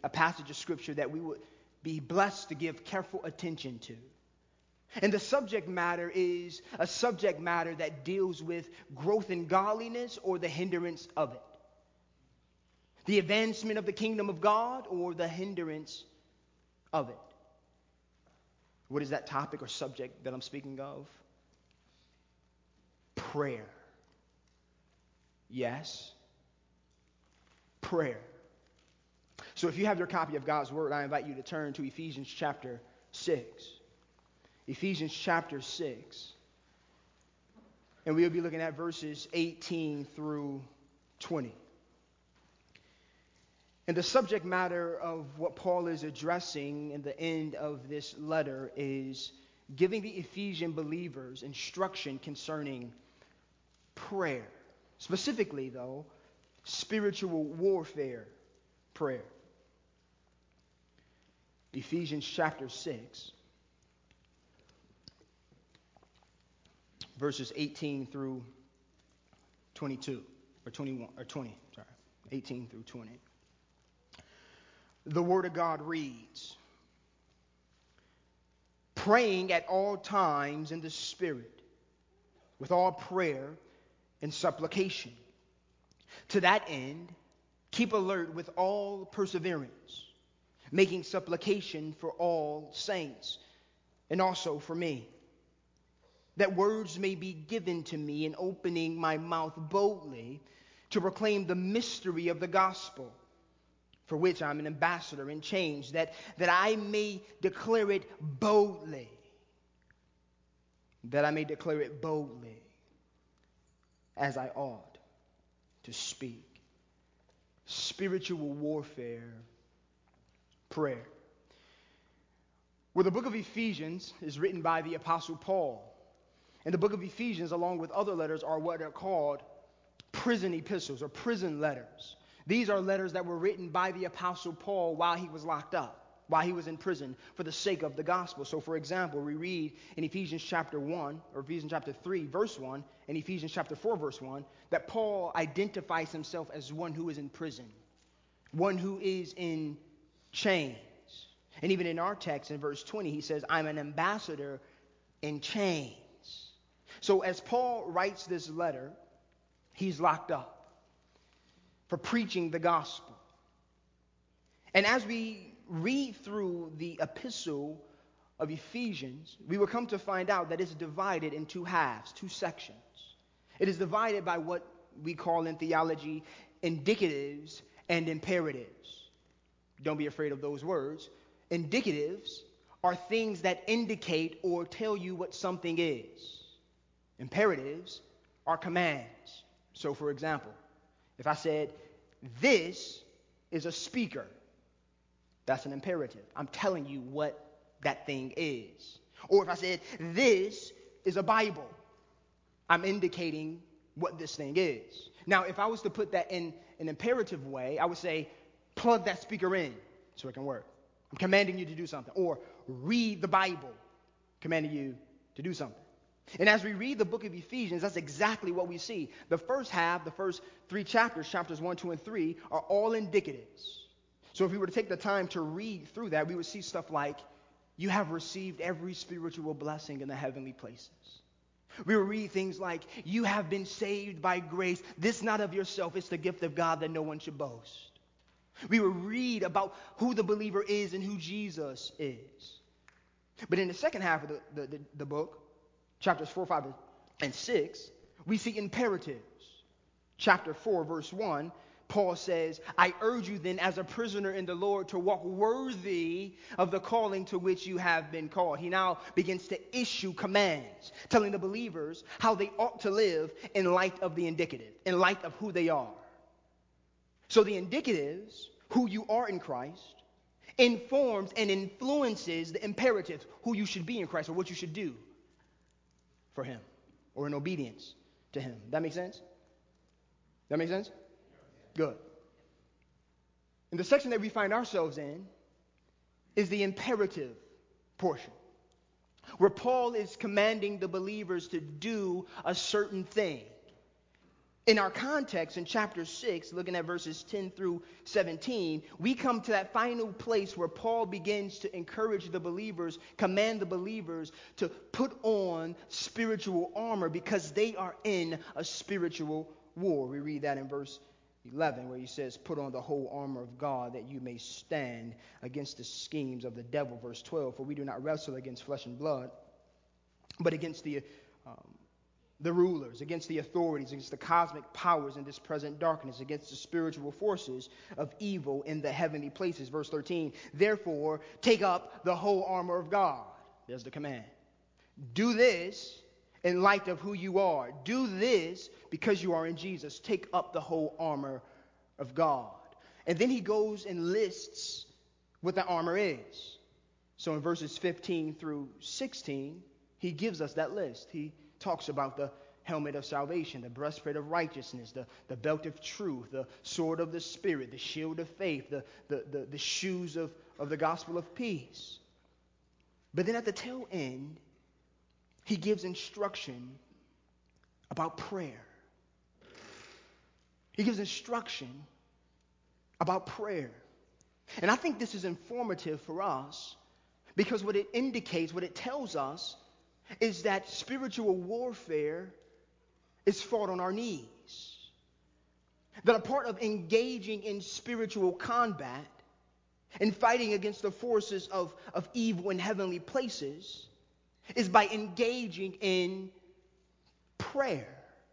a passage of Scripture that we would be blessed to give careful attention to. And the subject matter is a subject matter that deals with growth in godliness or the hindrance of it. The advancement of the kingdom of God or the hindrance of it. What is that topic or subject that I'm speaking of? Prayer. Yes. Prayer. So if you have your copy of God's Word, I invite you to turn to Ephesians chapter 6. Ephesians chapter 6. And we'll be looking at verses 18 through 20. And the subject matter of what Paul is addressing in the end of this letter is giving the Ephesian believers instruction concerning prayer. Specifically, though, spiritual warfare prayer. Ephesians chapter 6, verses 18 through 22, or 21, or 20, sorry, 18 through 20. The Word of God reads, praying at all times in the Spirit, with all prayer and supplication. To that end, keep alert with all perseverance, making supplication for all saints, and also for me, that words may be given to me in opening my mouth boldly to proclaim the mystery of the gospel, for which I'm an ambassador in chains, that I may declare it boldly. That I may declare it boldly as I ought to speak. Spiritual warfare prayer. Well, the book of Ephesians is written by the Apostle Paul. And the book of Ephesians, along with other letters, are what are called prison epistles or prison letters. These are letters that were written by the Apostle Paul while he was locked up, while he was in prison for the sake of the gospel. So, for example, we read in Ephesians chapter 1, or Ephesians chapter 3, verse 1, and Ephesians chapter 4, verse 1, that Paul identifies himself as one who is in prison, one who is in chains. And even in our text in verse 20, he says, I'm an ambassador in chains. So as Paul writes this letter, he's locked up for preaching the gospel. And as we read through the epistle of Ephesians, we will come to find out that it's divided in two halves, two sections. It is divided by what we call in theology indicatives and imperatives. Don't be afraid of those words. Indicatives are things that indicate or tell you what something is. Imperatives are commands. So, for example, if I said, this is a speaker, that's an imperative. I'm telling you what that thing is. Or if I said, this is a Bible, I'm indicating what this thing is. Now, if I was to put that in an imperative way, I would say, plug that speaker in so it can work. I'm commanding you to do something. Or read the Bible, commanding you to do something. And as we read the book of Ephesians, that's exactly what we see. The first half, the first three chapters, chapters 1, 2, and 3, are all indicatives. So if we were to take the time to read through that, we would see stuff like, you have received every spiritual blessing in the heavenly places. We will read things like, you have been saved by grace. This not of yourself, it's the gift of God that no one should boast. We will read about who the believer is and who Jesus is. But in the second half of the book, chapters 4, 5, and 6, we see imperatives. Chapter 4, verse 1, Paul says, I urge you then as a prisoner in the Lord to walk worthy of the calling to which you have been called. He now begins to issue commands, telling the believers how they ought to live in light of the indicative, in light of who they are. So the indicatives, who you are in Christ, informs and influences the imperatives, who you should be in Christ or what you should do for him or in obedience to him. That make sense? That make sense? Good. And the section that we find ourselves in is the imperative portion, where Paul is commanding the believers to do a certain thing. In our context, in chapter 6, looking at verses 10 through 17, we come to that final place where Paul begins to encourage the believers, command the believers to put on spiritual armor because they are in a spiritual war. We read that in verse 11 where he says, put on the whole armor of God that you may stand against the schemes of the devil. Verse 12, for we do not wrestle against flesh and blood, but against the rulers, against the authorities, against the cosmic powers in this present darkness, against the spiritual forces of evil in the heavenly places. Verse 13, therefore, take up the whole armor of God. There's the command. Do this in light of who you are. Do this because you are in Jesus. Take up the whole armor of God. And then he goes and lists what the armor is. So in verses 15 through 16, he gives us that list. He talks about the helmet of salvation, the breastplate of righteousness, the belt of truth, the sword of the Spirit, the shield of faith, the shoes of the gospel of peace. But then at the tail end, he gives instruction about prayer. He gives instruction about prayer. And I think this is informative for us because what it indicates, what it tells us, is that spiritual warfare is fought on our knees. That a part of engaging in spiritual combat and fighting against the forces of evil in heavenly places is by engaging in prayer.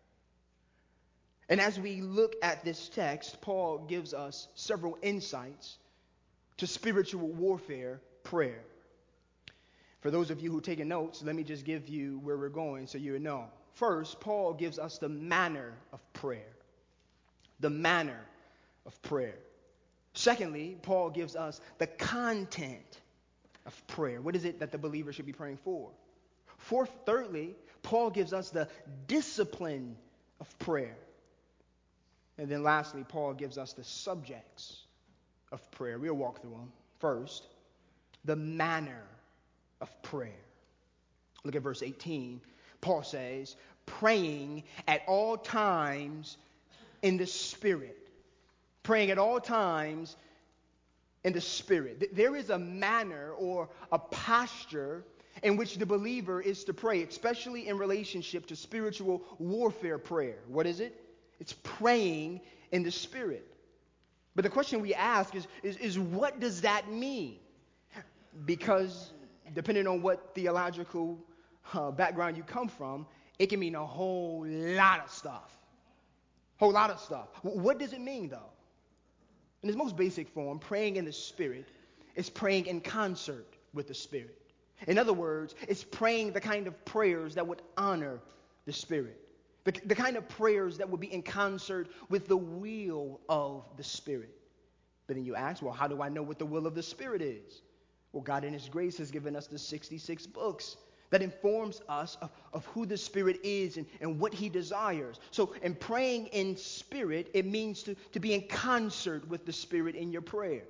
And as we look at this text, Paul gives us several insights to spiritual warfare prayer. For those of you who are taking notes, let me just give you where we're going so you know. First, Paul gives us the manner of prayer. The manner of prayer. Secondly, Paul gives us the content of prayer. What is it that the believer should be praying for? Thirdly, Paul gives us the discipline of prayer. And then lastly, Paul gives us the subjects of prayer. We'll walk through them. First, the manner of prayer. Look at verse 18. Paul says, praying at all times in the Spirit. Praying at all times in the Spirit. There is a manner or a posture in which the believer is to pray, especially in relationship to spiritual warfare prayer. What is it? It's praying in the Spirit. But the question we ask is what does that mean? Because depending on what theological background you come from, it can mean a whole lot of stuff. Whole lot of stuff. What does it mean, though? In its most basic form, praying in the Spirit is praying in concert with the Spirit. In other words, it's praying the kind of prayers that would honor the Spirit. The kind of prayers that would be in concert with the will of the Spirit. But then you ask, well, how do I know what the will of the Spirit is? Well, God in His grace has given us the 66 books that informs us of who the Spirit is and what He desires. So in praying in spirit, it means to be in concert with the Spirit in your prayers.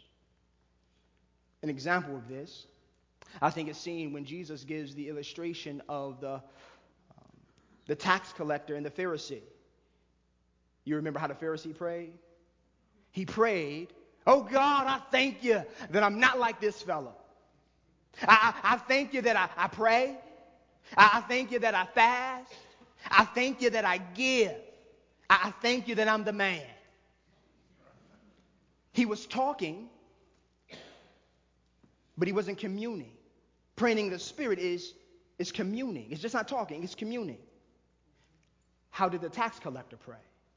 An example of this, I think, is seen when Jesus gives the illustration of the tax collector and the Pharisee. You remember how the Pharisee prayed? He prayed, oh God, I thank you that I'm not like this fellow. I thank you that I pray. I thank you that I fast. I thank you that I give. I thank you that I'm the man. He was talking, but he wasn't communing. Praying in the Spirit is communing. It's just not talking, it's communing. How did the tax collector pray?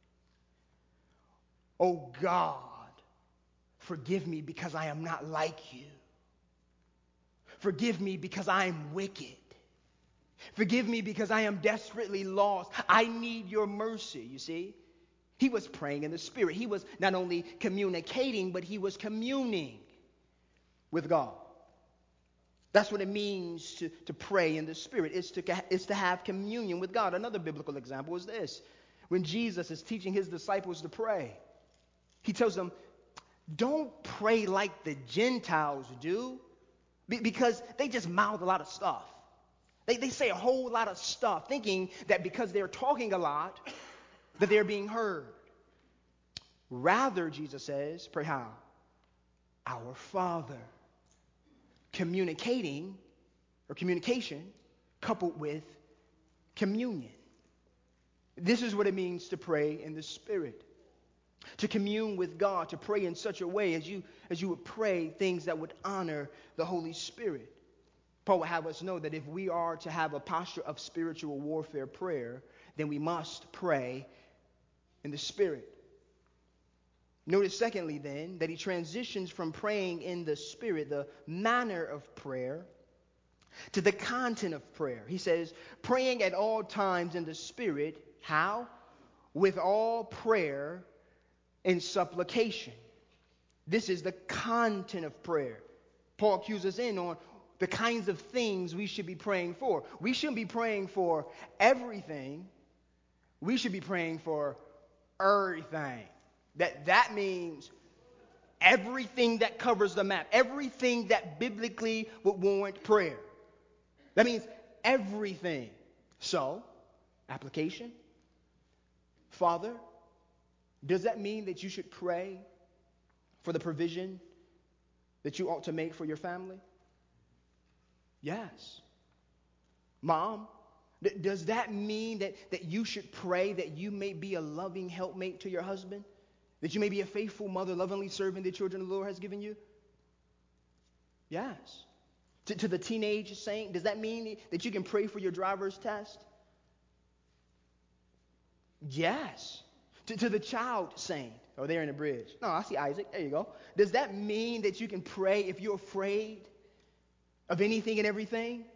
Oh God, forgive me because I am not like you. Forgive me because I am wicked. Forgive me because I am desperately lost. I need your mercy, you see. He was praying in the Spirit. He was not only communicating, but he was communing with God. That's what it means to pray in the Spirit. It's to have communion with God. Another biblical example is this. When Jesus is teaching his disciples to pray, he tells them, don't pray like the Gentiles do, because they just mouth a lot of stuff. They say a whole lot of stuff, thinking that because they're talking a lot, that they're being heard. Rather, Jesus says, pray how? Our Father. Communication coupled with communion. This is what it means to pray in the Spirit. To commune with God, to pray in such a way as you would pray things that would honor the Holy Spirit. Paul would have us know that if we are to have a posture of spiritual warfare prayer, then we must pray in the Spirit. Notice secondly then that he transitions from praying in the Spirit, the manner of prayer, to the content of prayer. He says, praying at all times in the Spirit, how? With all prayer and supplication. This is the content of prayer. Paul cues us in on the kinds of things we should be praying for. We shouldn't be praying for everything. We should be praying for everything. That means everything that covers the map, everything that biblically would warrant prayer. That means everything. So, application. Father, does that mean that you should pray for the provision that you ought to make for your family? Yes. Mom, does that mean that you should pray that you may be a loving helpmate to your husband? That you may be a faithful mother, lovingly serving the children the Lord has given you? Yes. To the teenage saint, does that mean that you can pray for your driver's test? Yes. To the child saint, oh, there in the bridge. No, I see Isaac. There you go. Does that mean that you can pray if you're afraid of anything and everything?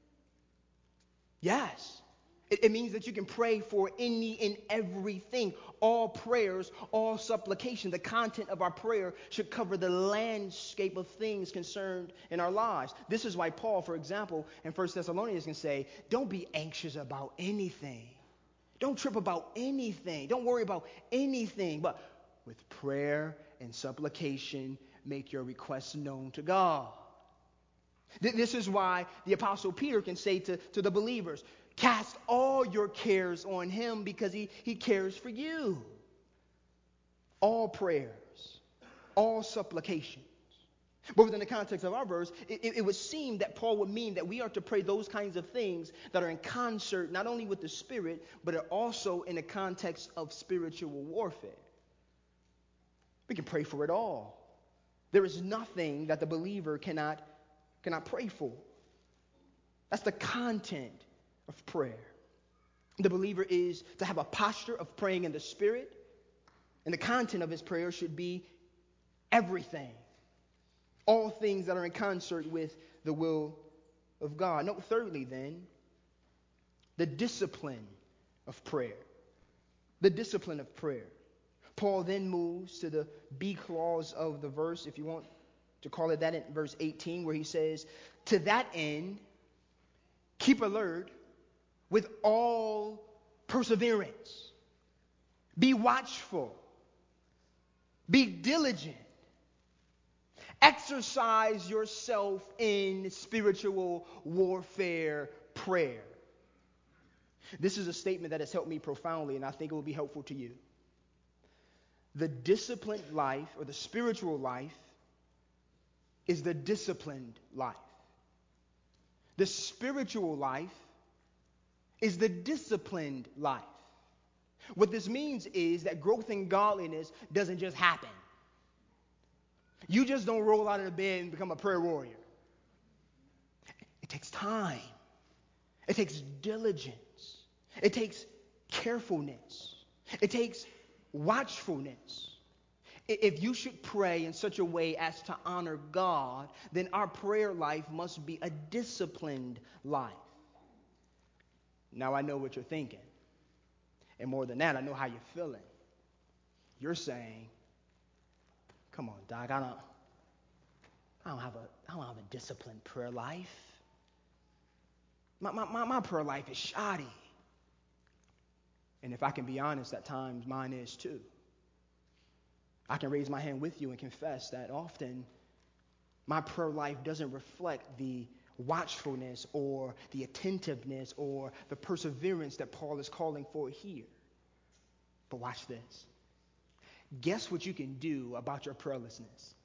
Yes. It means that you can pray for any and everything. All prayers, all supplication. The content of our prayer should cover the landscape of things concerned in our lives. This is why Paul, for example, in 1 Thessalonians can say, don't be anxious about anything. Don't trip about anything. Don't worry about anything. But with prayer and supplication, make your requests known to God. This is why the Apostle Peter can say to the believers, cast all your cares on him because he cares for you. All prayers, all supplications. But within the context of our verse, it would seem that Paul would mean that we are to pray those kinds of things that are in concert not only with the Spirit, but are also in the context of spiritual warfare. We can pray for it all. There is nothing that the believer cannot pray for. That's the content of prayer. The believer is to have a posture of praying in the Spirit, and the content of his prayer should be everything. All things that are in concert with the will of God. Note thirdly then, the discipline of prayer. The discipline of prayer. Paul then moves to the B clause of the verse, if you want to call it that, in verse 18, where he says, to that end, keep alert with all perseverance. Be watchful. Be diligent. Exercise yourself in spiritual warfare prayer. This is a statement that has helped me profoundly, and I think it will be helpful to you. The disciplined life, or the spiritual life, is the disciplined life. The spiritual life is the disciplined life. What this means is that growth in godliness doesn't just happen. You just don't roll out of the bed and become a prayer warrior. It takes time. It takes diligence. It takes carefulness. It takes watchfulness. If you should pray in such a way as to honor God, then our prayer life must be a disciplined life. Now I know what you're thinking. And more than that, I know how you're feeling. You're saying, come on, Doc, I don't have a disciplined prayer life. My prayer life is shoddy. And if I can be honest, at times mine is too. I can raise my hand with you and confess that often my prayer life doesn't reflect the watchfulness or the attentiveness or the perseverance that Paul is calling for here. But watch this. Guess what you can do about your prayerlessness?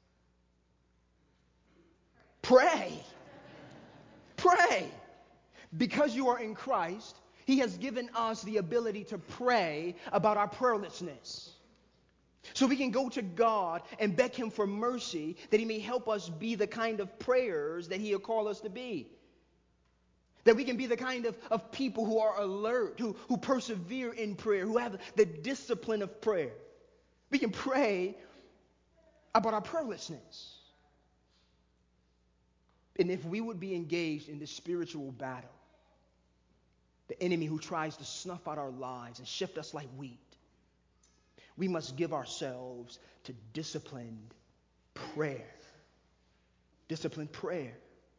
Pray. Pray. Because you are in Christ, He has given us the ability to pray about our prayerlessness. So we can go to God and beg Him for mercy, that He may help us be the kind of prayers that He will call us to be. That we can be the kind of people who are alert, who persevere in prayer, who have the discipline of prayer. We can pray about our prayerlessness. And if we would be engaged in this spiritual battle, the enemy who tries to snuff out our lives and shift us like wheat, we must give ourselves to disciplined prayer. Disciplined prayer.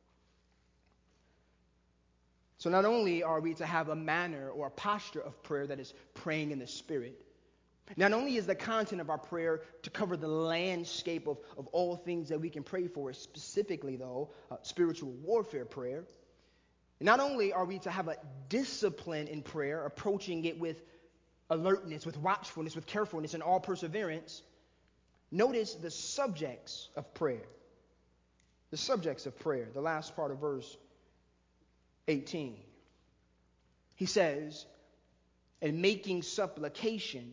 So not only are we to have a manner or a posture of prayer that is praying in the Spirit, not only is the content of our prayer to cover the landscape of all things that we can pray for, specifically though, spiritual warfare prayer, not only are we to have a discipline in prayer, approaching it with alertness, with watchfulness, with carefulness, and all perseverance, notice the subjects of prayer. The subjects of prayer, the last part of verse 18. He says, and making supplication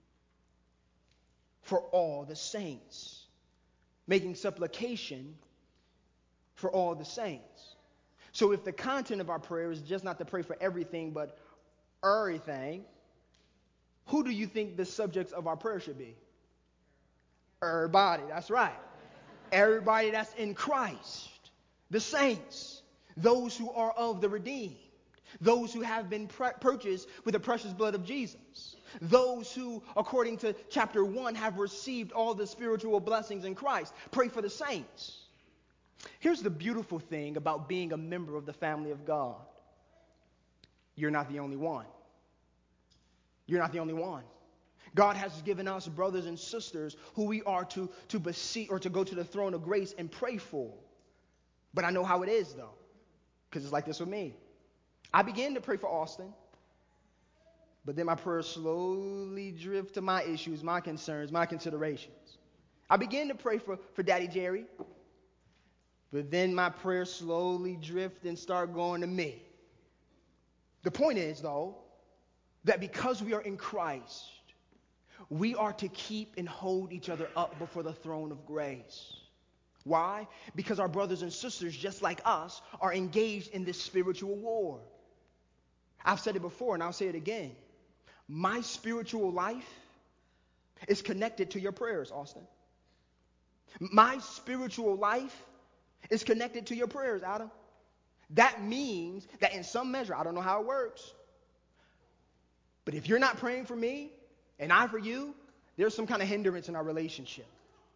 for all the saints. Making supplication for all the saints. So if the content of our prayer is just not to pray for everything, but everything, who do you think the subjects of our prayer should be? Everybody, that's right. Everybody that's in Christ. The saints. Those who are of the redeemed. Those who have been purchased with the precious blood of Jesus. Those who, according to chapter 1, have received all the spiritual blessings in Christ. Pray for the saints. Here's the beautiful thing about being a member of the family of God. You're not the only one. You're not the only one. God has given us brothers and sisters who we are to beseech or to go to the throne of grace and pray for. But I know how it is, though, because it's like this with me. I began to pray for Austin, but then my prayers slowly drift to my issues, my concerns, my considerations. I began to pray for Daddy Jerry, but then my prayers slowly drift and start going to me. The point is, though, that because we are in Christ, we are to keep and hold each other up before the throne of grace. Why? Because our brothers and sisters, just like us, are engaged in this spiritual war. I've said it before and I'll say it again. My spiritual life is connected to your prayers, Austin. My spiritual life is connected to your prayers, Adam. That means that in some measure, I don't know how it works, but if you're not praying for me and I for you, there's some kind of hindrance in our relationship.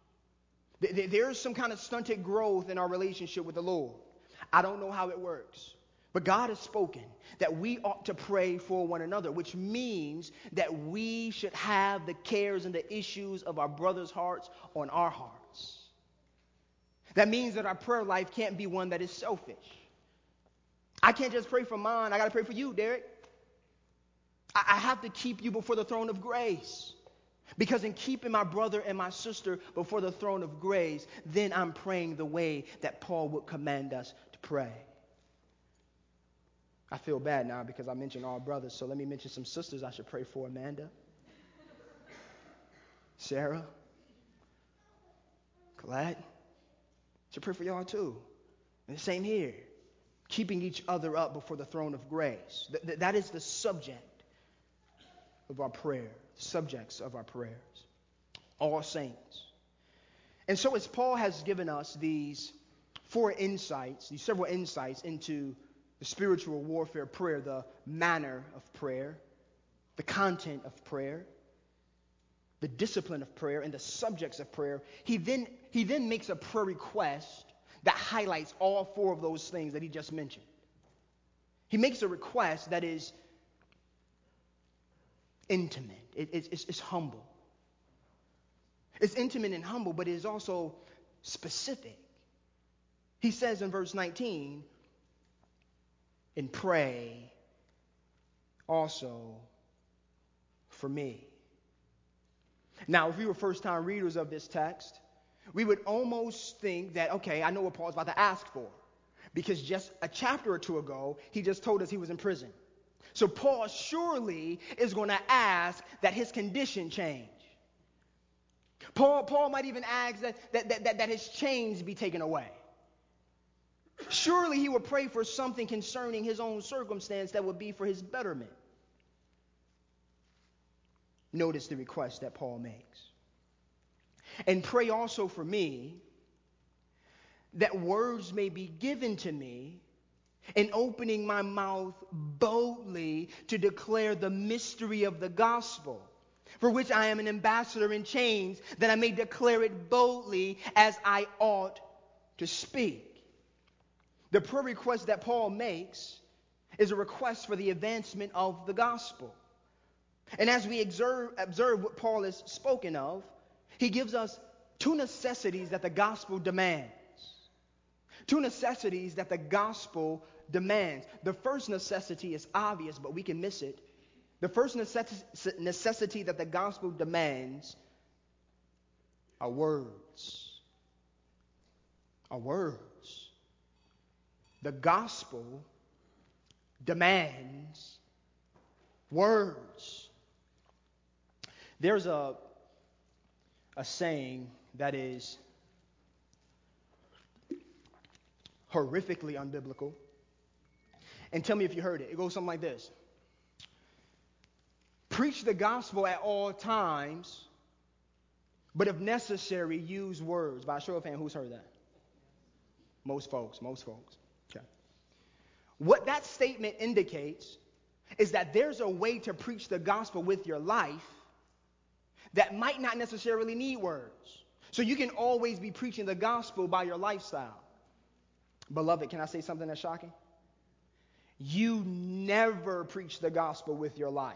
There's some kind of stunted growth in our relationship with the Lord. I don't know how it works. But God has spoken that we ought to pray for one another, which means that we should have the cares and the issues of our brothers' hearts on our hearts. That means that our prayer life can't be one that is selfish. I can't just pray for mine. I got to pray for you, Derek. I have to keep you before the throne of grace. Because in keeping my brother and my sister before the throne of grace, then I'm praying the way that Paul would command us to pray. I feel bad now because I mentioned all brothers, so let me mention some sisters I should pray for. Amanda, Sarah, Colette. I should pray for y'all too. And the same here. Keeping each other up before the throne of grace. That is the subject of our prayer. Subjects of our prayers. All saints. And so as Paul has given us these several insights into the spiritual warfare prayer, the manner of prayer, the content of prayer, the discipline of prayer, and the subjects of prayer, he then makes a prayer request that highlights all four of those things that he just mentioned. He makes a request that is intimate. It's humble. It's intimate and humble, but it is also specific. He says in verse 19, and pray also for me. Now, if we were first-time readers of this text, we would almost think that, okay, I know what Paul's about to ask for. Because just a chapter or two ago, he just told us he was in prison. So Paul surely is going to ask that his condition change. Paul might even ask that his chains be taken away. Surely he would pray for something concerning his own circumstance that would be for his betterment. Notice the request that Paul makes. And pray also for me that words may be given to me in opening my mouth boldly to declare the mystery of the gospel, for which I am an ambassador in chains, that I may declare it boldly as I ought to speak. The prayer request that Paul makes is a request for the advancement of the gospel. And as we observe what Paul has spoken of, he gives us two necessities that the gospel demands. Two necessities that the gospel demands. The first necessity is obvious, but we can miss it. The first necessity that the gospel demands are words. Are words. The gospel demands words. There's a saying that is horrifically unbiblical. And tell me if you heard it. It goes something like this. Preach the gospel at all times, but if necessary, use words. By a show of hands, who's heard that? Most folks. Okay. What that statement indicates is that there's a way to preach the gospel with your life that might not necessarily need words. So you can always be preaching the gospel by your lifestyle. Beloved, can I say something that's shocking? You never preach the gospel with your life.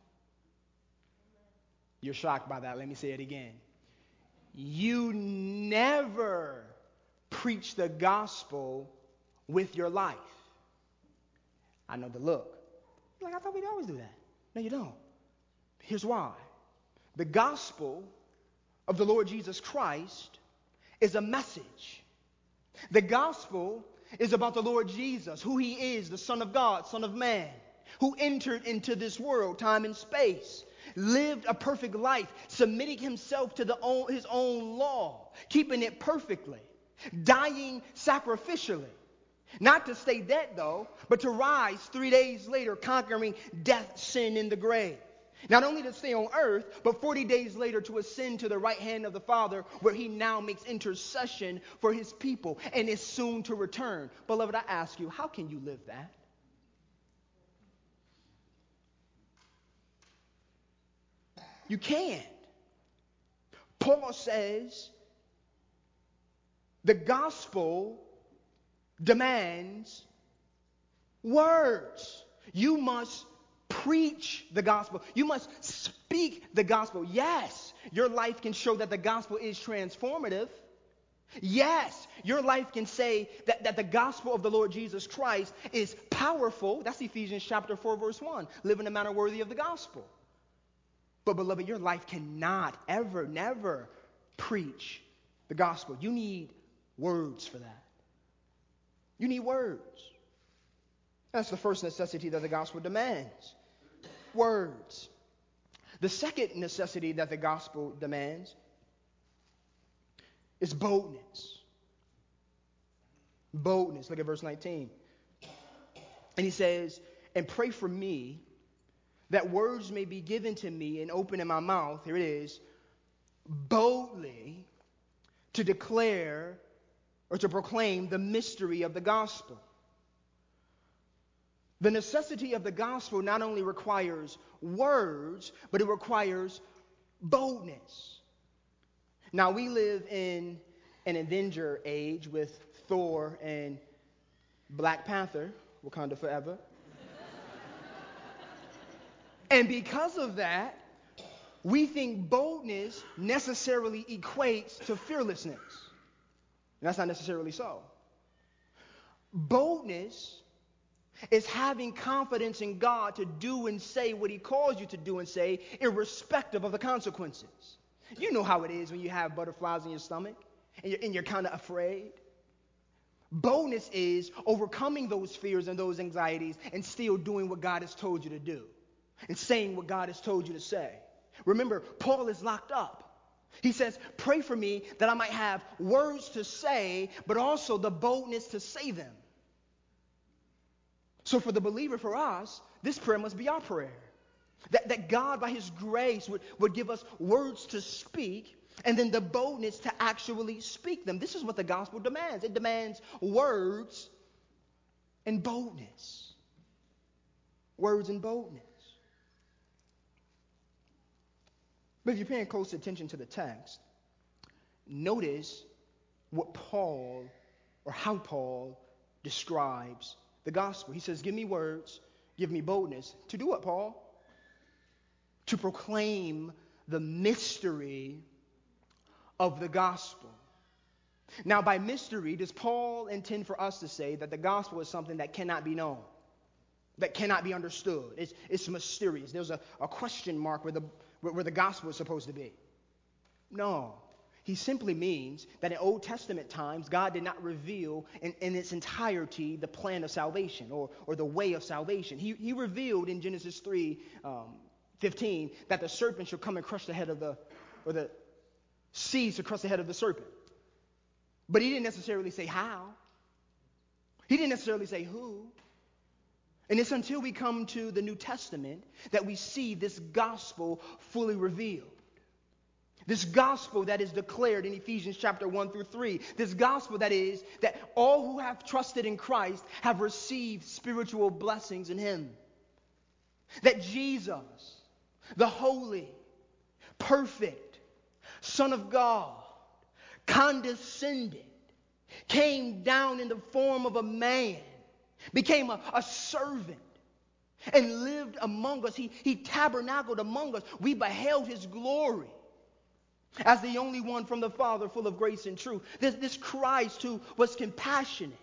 You're shocked by that. Let me say it again. You never preach the gospel with your life. I know the look. Like, I thought we'd always do that. No, you don't. Here's why. The gospel of the Lord Jesus Christ is a message. The gospel is about the Lord Jesus, who he is, the Son of God, Son of Man, who entered into this world, time and space, lived a perfect life, submitting himself to his own law, keeping it perfectly, dying sacrificially. Not to stay dead, though, but to rise 3 days later, conquering death, sin, and the grave. Not only to stay on earth, but 40 days later to ascend to the right hand of the Father, where he now makes intercession for his people and is soon to return. Beloved, I ask you, how can you live that? You can't. Paul says the gospel demands words. You must preach the gospel. You must speak the gospel. Yes, your life can show that the gospel is transformative. Yes, your life can say that the gospel of the Lord Jesus Christ is powerful. That's Ephesians chapter 4, verse 1. Live in a manner worthy of the gospel. But beloved, your life cannot ever, never preach the gospel. You need words for that. You need words. That's the first necessity that the gospel demands. Words. The second necessity that the gospel demands is boldness. Boldness. Look at verse 19. And he says, and pray for me that words may be given to me and open in my mouth, here it is, boldly to declare or to proclaim the mystery of the gospel. The necessity of the gospel not only requires words, but it requires boldness. Now, we live in an Avenger age with Thor and Black Panther, Wakanda forever. And because of that, we think boldness necessarily equates to fearlessness. And that's not necessarily so. Boldness is having confidence in God to do and say what he calls you to do and say, irrespective of the consequences. You know how it is when you have butterflies in your stomach and you're kind of afraid. Boldness is overcoming those fears and those anxieties and still doing what God has told you to do and saying what God has told you to say. Remember, Paul is locked up. He says, pray for me that I might have words to say, but also the boldness to say them. So for the believer, for us, this prayer must be our prayer. That God, by his grace, would give us words to speak and then the boldness to actually speak them. This is what the gospel demands. It demands words and boldness. Words and boldness. But if you're paying close attention to the text, notice what Paul, or how Paul describes the gospel. He says, give me words, give me boldness. To do what, Paul? To proclaim the mystery of the gospel. Now, by mystery, does Paul intend for us to say that the gospel is something that cannot be known, that cannot be understood? It's mysterious. There's a question mark where the gospel is supposed to be. No. He simply means that in Old Testament times, God did not reveal in its entirety the plan of salvation or the way of salvation. He revealed in Genesis 3:15 that the serpent should come and crush the head of the seeds to crush the head of the serpent. But he didn't necessarily say how. He didn't necessarily say who. And it's until we come to the New Testament that we see this gospel fully revealed. This gospel that is declared in Ephesians chapter 1-3. This gospel that is that all who have trusted in Christ have received spiritual blessings in him. That Jesus, the holy, perfect Son of God, condescended, came down in the form of a man, became a servant, and lived among us. He tabernacled among us. We beheld his glory as the only one from the Father, full of grace and truth. This Christ who was compassionate,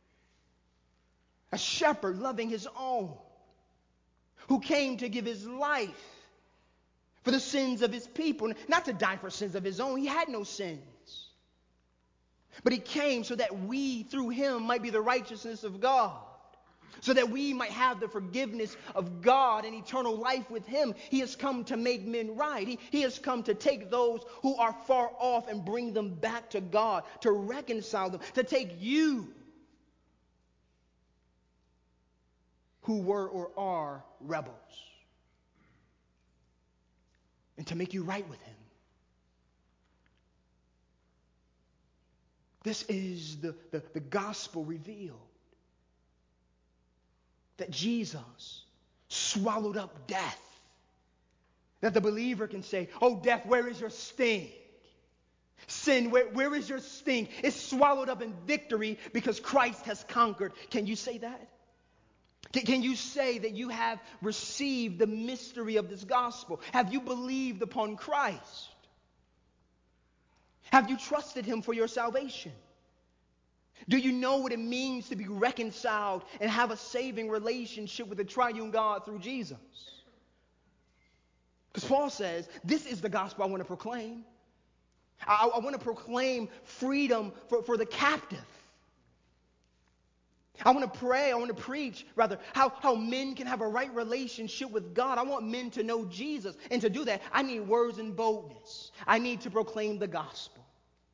a shepherd loving his own, who came to give his life for the sins of his people, not to die for sins of his own. He had no sins. But he came so that we, through him, might be the righteousness of God. So that we might have the forgiveness of God and eternal life with him. He has come to make men right. He has come to take those who are far off and bring them back to God, to reconcile them, to take you who were or are rebels, and to make you right with him. This is the gospel revealed. That Jesus swallowed up death. That the believer can say, oh, death, where is your sting? Sin, where is your sting? It's swallowed up in victory because Christ has conquered. Can you say that? Can you say that you have received the mystery of this gospel? Have you believed upon Christ? Have you trusted him for your salvation? Do you know what it means to be reconciled and have a saving relationship with the triune God through Jesus? Because Paul says, this is the gospel I want to proclaim. I want to proclaim freedom for the captive. I want to pray, I want to preach, rather, how men can have a right relationship with God. I want men to know Jesus. And to do that, I need words and boldness. I need to proclaim the gospel.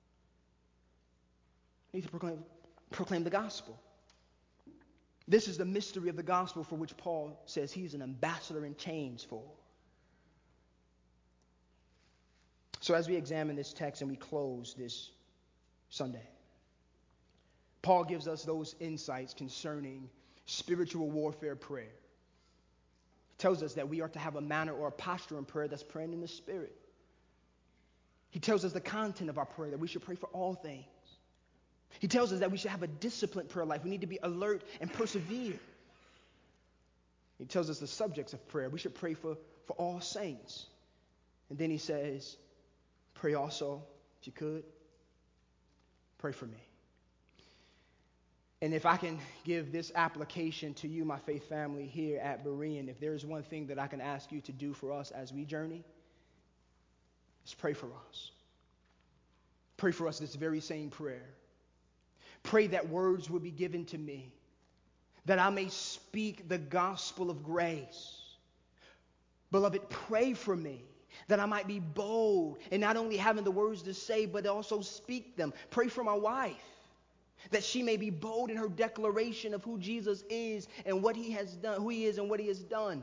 I need to proclaim the gospel. This is the mystery of the gospel for which Paul says he's an ambassador in chains for. So as we examine this text and we close this Sunday, Paul gives us those insights concerning spiritual warfare prayer. He tells us that we are to have a manner or a posture in prayer that's praying in the Spirit. He tells us the content of our prayer, that we should pray for all things. He tells us that we should have a disciplined prayer life. We need to be alert and persevere. He tells us the subjects of prayer. We should pray for all saints. And then he says, pray also, if you could, pray for me. And if I can give this application to you, my faith family here at Berean, if there is one thing that I can ask you to do for us as we journey, Let's pray for us. Pray for us this very same prayer. Pray that words will be given to me, that I may speak the gospel of grace. Beloved, pray for me, that I might be bold in not only having the words to say, but also speak them. Pray for my wife, that she may be bold in her declaration of who Jesus is and what he has done, who he is and what he has done.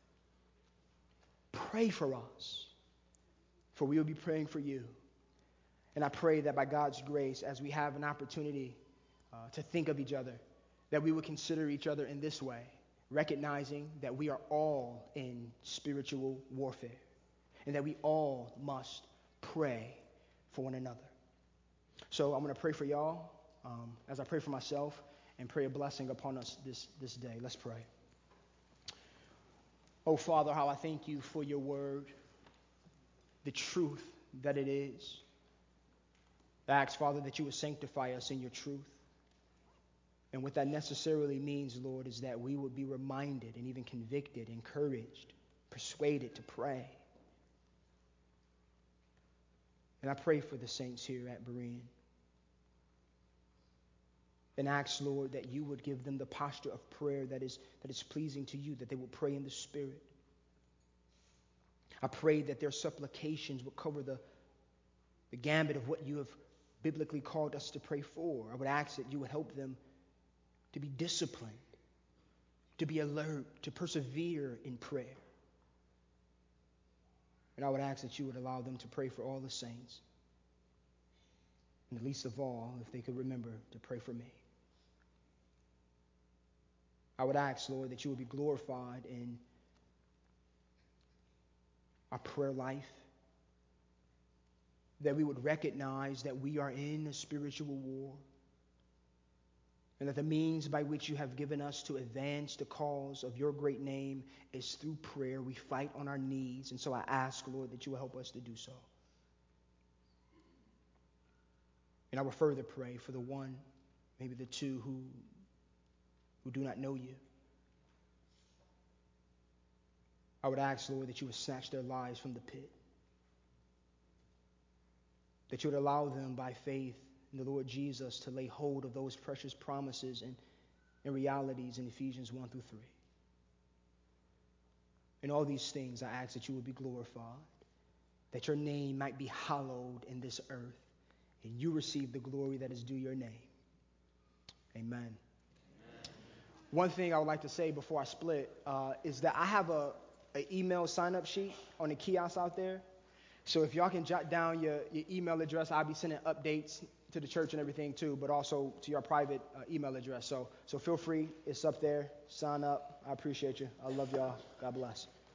Pray for us, for we will be praying for you. And I pray that by God's grace, as we have an opportunity to think of each other, that we would consider each other in this way, recognizing that we are all in spiritual warfare and that we all must pray for one another. So I'm going to pray for y'all as I pray for myself and pray a blessing upon us this day. Let's pray. Oh, Father, how I thank you for your word, the truth that it is. I ask, Father, that you would sanctify us in your truth. And what that necessarily means, Lord, is that we would be reminded and even convicted, encouraged, persuaded to pray. And I pray for the saints here at Berean. And ask, Lord, that you would give them the posture of prayer that is pleasing to you, that they will pray in the Spirit. I pray that their supplications will cover the gambit of what you have biblically called us to pray for. I would ask that you would help them to be disciplined, to be alert, to persevere in prayer. And I would ask that you would allow them to pray for all the saints. And least of all, if they could remember to pray for me. I would ask, Lord, that you would be glorified in our prayer life, that we would recognize that we are in a spiritual war, and that the means by which you have given us to advance the cause of your great name is through prayer. We fight on our knees, and so I ask, Lord, that you will help us to do so. And I will further pray for the one, maybe the two who do not know you. I would ask, Lord, that you would snatch their lives from the pit, that you would allow them by faith in the Lord Jesus to lay hold of those precious promises and realities in Ephesians 1 through 3. In all these things, I ask that you would be glorified, that your name might be hallowed in this earth, and you receive the glory that is due your name. Amen. One thing I would like to say before I split is that I have an email sign-up sheet on the kiosk out there. So if y'all can jot down your email address, I'll be sending updates to the church and everything too, but also to your private email address. So feel free. It's up there. Sign up. I appreciate you. I love y'all. God bless.